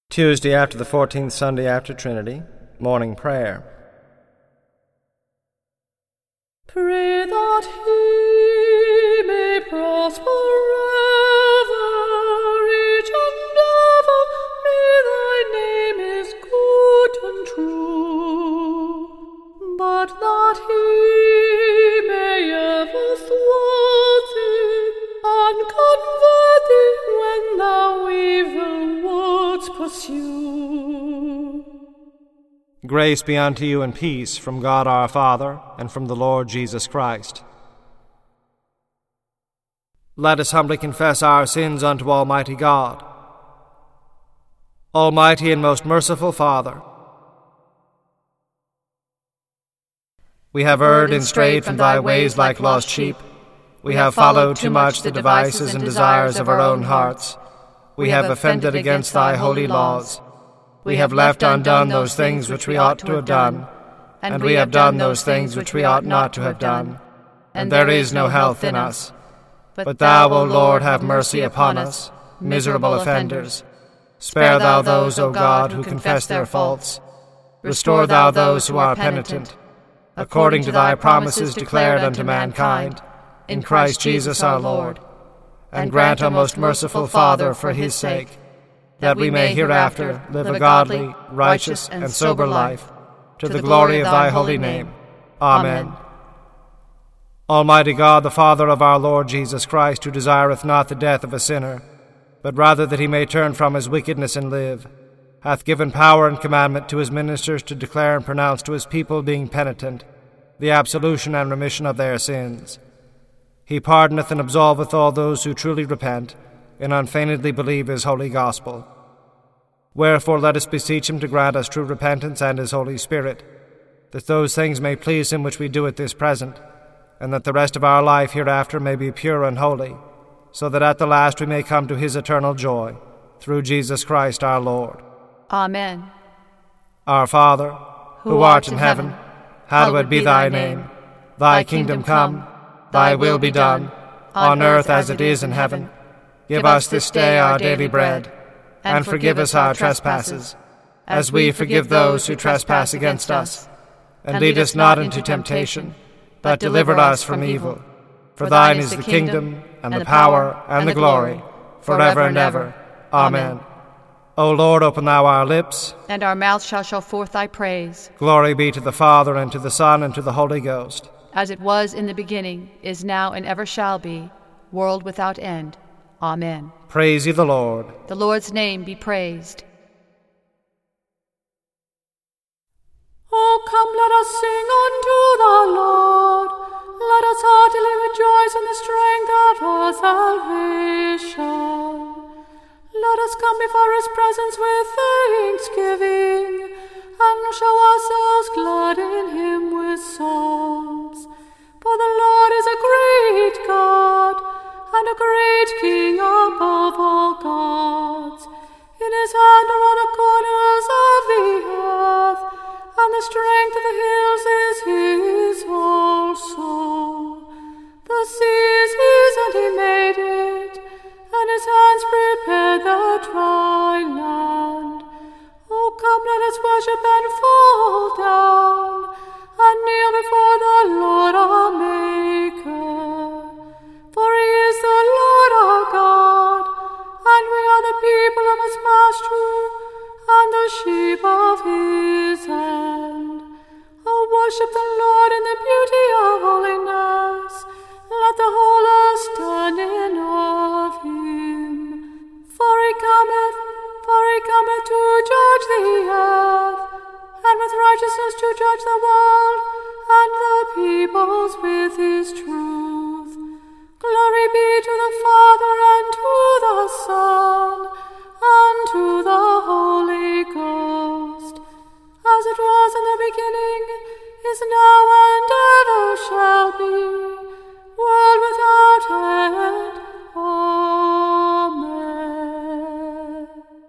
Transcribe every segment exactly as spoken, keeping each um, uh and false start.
Tuesday after the fourteenth Sunday after Trinity, morning prayer. Pray that he may prosper ever, each and ever, may thy name is good and true, but that he may ever thwart thee, and convert thee when thou evil wouldst pursue. Grace be unto you and peace from God our Father and from the Lord Jesus Christ. Let us humbly confess our sins unto Almighty God. Almighty and most merciful Father, we have erred and strayed from thy ways like lost sheep. We have followed too much the devices and desires of our own hearts. We have offended against thy holy laws. We have left undone those things which we ought to have done, and we have done those things which we ought not to have done, and there is no health in us. But thou, O Lord, have mercy upon us, miserable offenders. Spare thou those, O God, who confess their faults. Restore thou those who are penitent, according to thy promises declared unto mankind, in Christ Jesus our Lord. And grant, O most merciful Father, for his sake, that we may hereafter live a godly, righteous, and sober life, to the glory of thy holy name. Amen. Almighty God, the Father of our Lord Jesus Christ, who desireth not the death of a sinner, but rather that he may turn from his wickedness and live, hath given power and commandment to his ministers to declare and pronounce to his people, being penitent, the absolution and remission of their sins. He pardoneth and absolveth all those who truly repent, and unfeignedly believe his holy gospel. Wherefore let us beseech him to grant us true repentance and his Holy Spirit, that those things may please him which we do at this present, and that the rest of our life hereafter may be pure and holy, so that at the last we may come to his eternal joy, through Jesus Christ our Lord. Amen. Our Father, who, who art in heaven, hallowed be thy name. Thy kingdom come, thy will be done, on earth as it is in heaven. Give us this day our daily bread, and forgive us our trespasses, as we forgive those who trespass against us. And lead us not into temptation, but deliver us from evil. For thine is the kingdom, and the power, and the glory, forever and ever. Amen. O Lord, open thou our lips, and our mouths shall show forth thy praise. Glory be to the Father, and to the Son, and to the Holy Ghost. As it was in the beginning, is now, and ever shall be, world without end. Amen. Praise ye the Lord. The Lord's name be praised. Oh, come, let us sing unto the Lord. Let us heartily rejoice in the strength of our salvation. Let us come before his presence with thanksgiving, and show ourselves glad in him with psalms. For the Lord is a great God, and a great King above all gods. In his hand are all the corners of the earth, and the strength of the hills is his also. The sea is his, and he made it, and his hands prepared the dry land. Oh, come, let us worship and fall down, and kneel before the Lord our Maker. For he is the Lord our God, and we are the people of his pasture, and the sheep of his hand. Oh, worship the Lord in the beauty of holiness. Let the whole earth stand in awe of him. For he cometh, for he cometh to judge the earth, and with righteousness to judge the world, and the peoples with his truth. Glory be to the Father, and to the Son, and to the Holy Ghost, as it was in the beginning, is now, and ever shall be, world without end. Amen.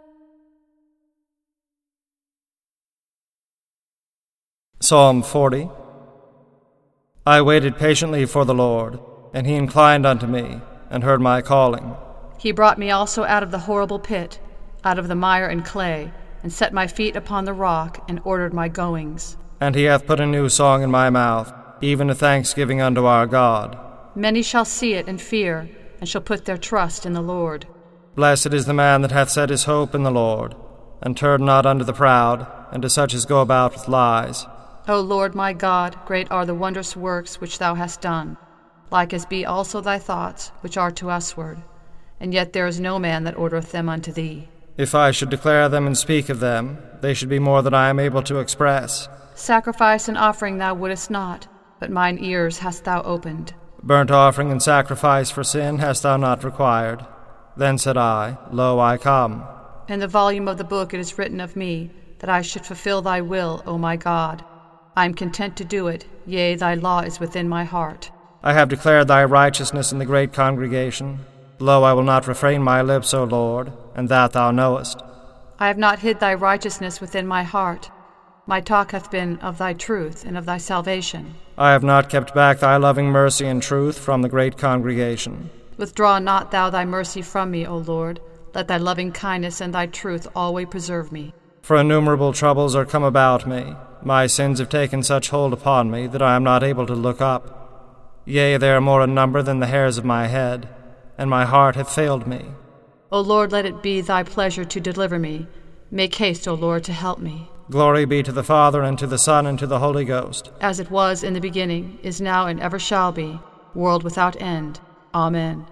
Psalm forty. I waited patiently for the Lord, and he inclined unto me, and heard my calling. He brought me also out of the horrible pit, out of the mire and clay, and set my feet upon the rock, and ordered my goings. And he hath put a new song in my mouth, even a thanksgiving unto our God. Many shall see it and fear, and shall put their trust in the Lord. Blessed is the man that hath set his hope in the Lord, and turned not unto the proud, and to such as go about with lies. O Lord my God, great are the wondrous works which thou hast done, like as be also thy thoughts, which are to usward. And yet there is no man that ordereth them unto thee. If I should declare them and speak of them, they should be more than I am able to express. Sacrifice and offering thou wouldest not, but mine ears hast thou opened. Burnt offering and sacrifice for sin hast thou not required. Then said I, Lo, I come. In the volume of the book it is written of me, that I should fulfill thy will, O my God. I am content to do it, yea, thy law is within my heart. I have declared thy righteousness in the great congregation. Lo, I will not refrain my lips, O Lord, and that thou knowest. I have not hid thy righteousness within my heart. My talk hath been of thy truth and of thy salvation. I have not kept back thy loving mercy and truth from the great congregation. Withdraw not thou thy mercy from me, O Lord. Let thy loving kindness and thy truth always preserve me. For innumerable troubles are come about me. My sins have taken such hold upon me that I am not able to look up. Yea, they are more in number than the hairs of my head, and my heart hath failed me. O Lord, let it be thy pleasure to deliver me. Make haste, O Lord, to help me. Glory be to the Father, and to the Son, and to the Holy Ghost. As it was in the beginning, is now, and ever shall be, world without end. Amen.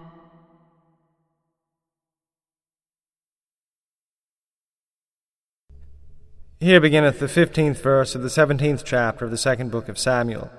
Here beginneth the fifteenth verse of the seventeenth chapter of the second book of Samuel.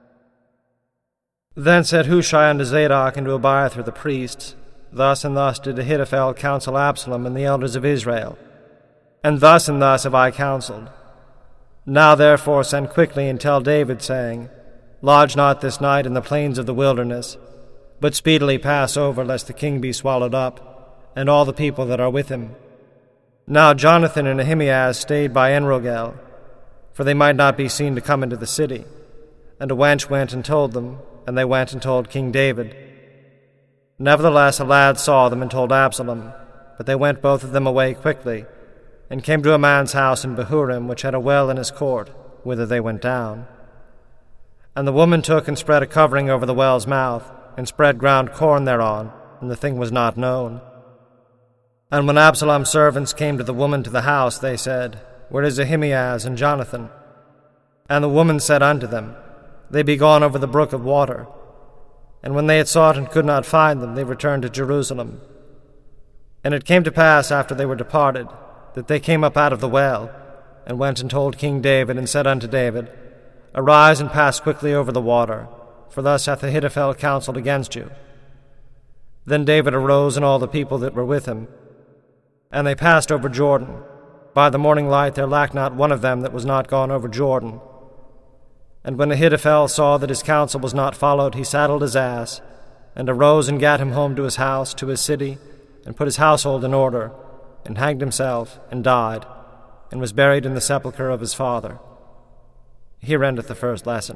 Then said Hushai unto Zadok and to Abiathar the priests, Thus and thus did Ahithophel counsel Absalom and the elders of Israel, and thus and thus have I counseled. Now therefore send quickly and tell David, saying, Lodge not this night in the plains of the wilderness, but speedily pass over, lest the king be swallowed up, and all the people that are with him. Now Jonathan and Ahimaaz stayed by Enrogel, for they might not be seen to come into the city. And a wench went and told them, and they went and told King David. Nevertheless a lad saw them and told Absalom, but they went both of them away quickly, and came to a man's house in Bahurim, which had a well in his court, whither they went down. And the woman took and spread a covering over the well's mouth, and spread ground corn thereon, and the thing was not known. And when Absalom's servants came to the woman to the house, they said, Where is Ahimaaz and Jonathan? And the woman said unto them, They be gone over the brook of water. And when they had sought and could not find them, they returned to Jerusalem. And it came to pass, after they were departed, that they came up out of the well, and went and told King David, and said unto David, Arise and pass quickly over the water, for thus hath Ahithophel counseled against you. Then David arose, and all the people that were with him, and they passed over Jordan. By the morning light there lacked not one of them that was not gone over Jordan. And when Ahithophel saw that his counsel was not followed, he saddled his ass, and arose and gat him home to his house, to his city, and put his household in order, and hanged himself, and died, and was buried in the sepulchre of his father. Here endeth the first lesson.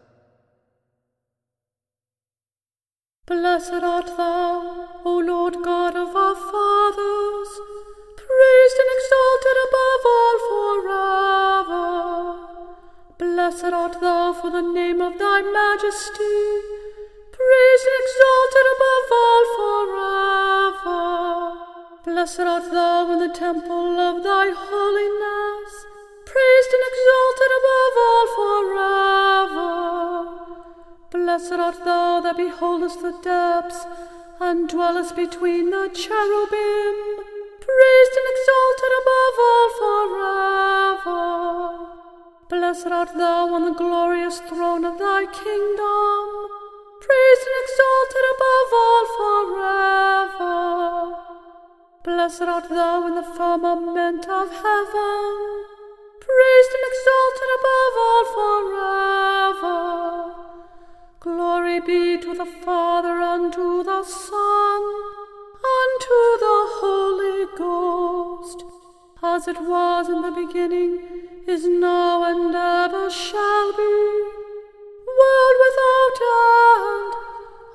Blessed art thou, O Lord God of our fathers, praised and exalted above all forever. Blessed art thou for the name of thy majesty, praised and exalted above all forever. Blessed art thou in the temple of thy holiness, praised and exalted above all forever. Blessed art thou that beholdest the depths, and dwellest between the cherubim, praised and exalted above all forever. Blessed art thou on the glorious throne of thy kingdom, praised and exalted above all forever. Blessed art thou in the firmament of heaven, praised and exalted above all forever. Glory be to the Father, and to the Son, and to the Holy Ghost, as it was in the beginning, is now, and ever shall be, world without end.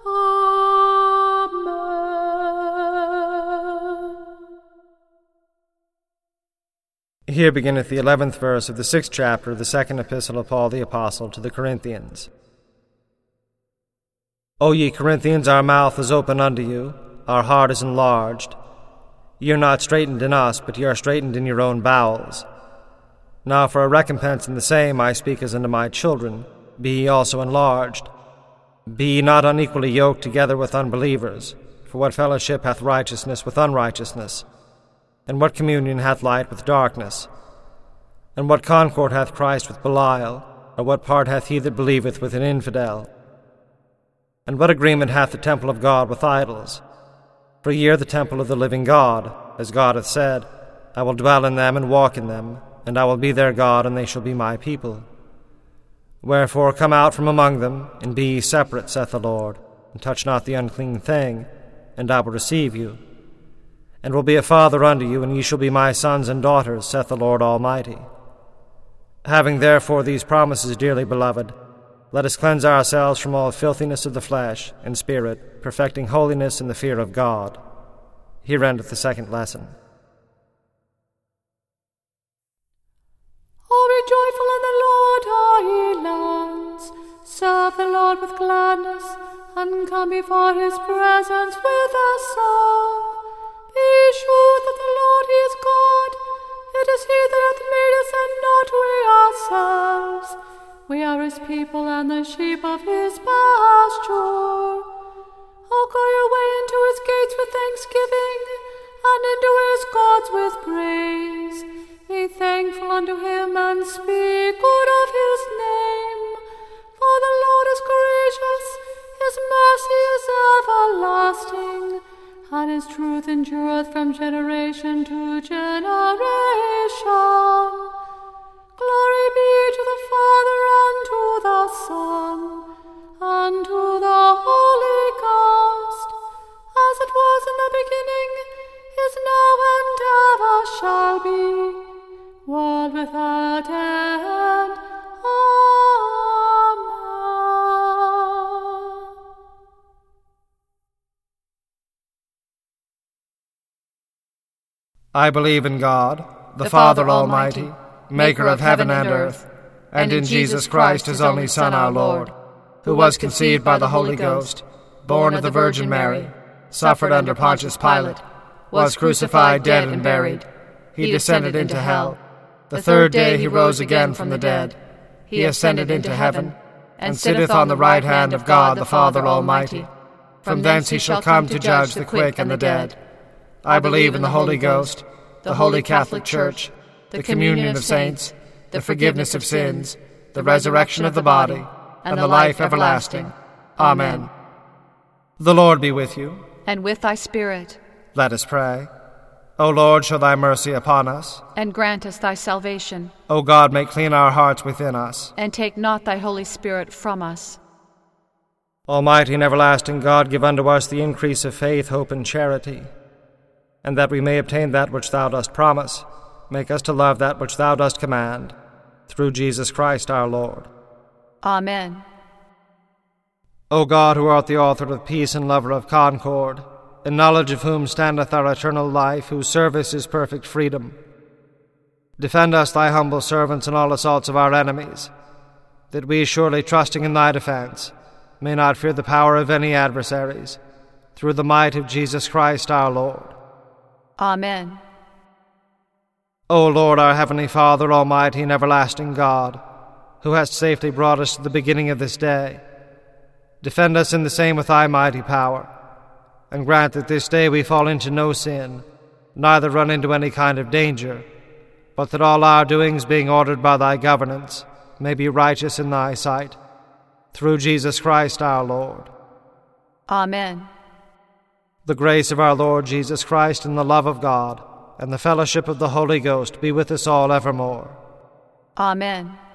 Amen. Here beginneth the eleventh verse of the sixth chapter of the second epistle of Paul the Apostle to the Corinthians. O ye Corinthians, our mouth is open unto you, our heart is enlarged. Ye are not straitened in us, but ye are straitened in your own bowels. Now for a recompense in the same I speak as unto my children, be ye also enlarged. Be ye not unequally yoked together with unbelievers, for what fellowship hath righteousness with unrighteousness? And what communion hath light with darkness? And what concord hath Christ with Belial? Or what part hath he that believeth with an infidel? And what agreement hath the temple of God with idols? For ye are the temple of the living God, as God hath said, I will dwell in them and walk in them, and I will be their God, and they shall be my people. Wherefore come out from among them, and be ye separate, saith the Lord, and touch not the unclean thing, and I will receive you. And will be a father unto you, and ye shall be my sons and daughters, saith the Lord Almighty. Having therefore these promises, dearly beloved, let us cleanse ourselves from all filthiness of the flesh and spirit, perfecting holiness in the fear of God. Here endeth the second lesson. O be joyful in the Lord, all ye lands. Serve the Lord with gladness, and come before his presence with a song. Be sure that the Lord he is God. It is he that hath made us, and not we ourselves. We are his people, and the sheep of his pasture. O go your way into his gates with thanksgiving, and into his courts with praise. Be thankful unto him, and speak good of his name. For the Lord is gracious, his mercy is everlasting, and his truth endureth from generation to generation. Glory be to the Father, and to the Son, and to the Holy Ghost, as it was in the beginning, is now, and ever shall be, world without end. Amen. I believe in God, the, The Father, Father Almighty, Almighty, maker of heaven and earth, and in Jesus Christ, his only Son, our Lord, who was conceived by the Holy Ghost, born of the Virgin Mary, suffered under Pontius Pilate, was crucified, dead, and buried. He descended into hell. The third day he rose again from the dead. He ascended into heaven, and sitteth on the right hand of God the Father Almighty. From thence he shall come to judge the quick and the dead. I believe in the Holy Ghost, the Holy Catholic Church, the communion of saints, the forgiveness of sins, the resurrection of the body, and the life everlasting. Amen. The Lord be with you. And with thy spirit. Let us pray. O Lord, show thy mercy upon us. And grant us thy salvation. O God, make clean our hearts within us. And take not thy Holy Spirit from us. Almighty and everlasting God, give unto us the increase of faith, hope, and charity, and that we may obtain that which thou dost promise, make us to love that which thou dost command, through Jesus Christ our Lord. Amen. O God, who art the author of peace and lover of concord, in knowledge of whom standeth our eternal life, whose service is perfect freedom, defend us, thy humble servants, in all assaults of our enemies, that we, surely trusting in thy defense, may not fear the power of any adversaries, through the might of Jesus Christ our Lord. Amen. O Lord, our heavenly Father, almighty and everlasting God, who hast safely brought us to the beginning of this day, defend us in the same with thy mighty power, and grant that this day we fall into no sin, neither run into any kind of danger, but that all our doings, being ordered by thy governance, may be righteous in thy sight, through Jesus Christ our Lord. Amen. The grace of our Lord Jesus Christ, and the love of God, and the fellowship of the Holy Ghost be with us all evermore. Amen.